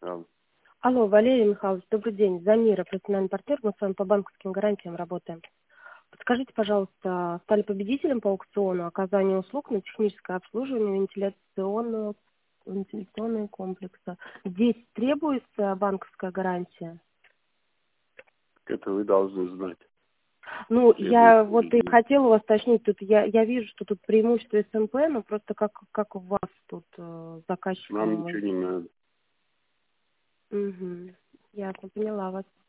Михайлович. Алло, Валерий Михайлович, добрый день. Замира, профессиональный партнер, мы с вами по банковским гарантиям работаем. Подскажите, пожалуйста, стали победителем по аукциону оказания услуг на техническое обслуживание вентиляционного комплекса. Здесь требуется банковская гарантия? Это вы должны знать. Ну, я Требуется вот или и нет. хотела у вас уточнить, тут я вижу, что тут преимущество СМП, но просто как у вас тут заказчиком Нам мы. ничего не надо. Угу. Ясно, поняла вас.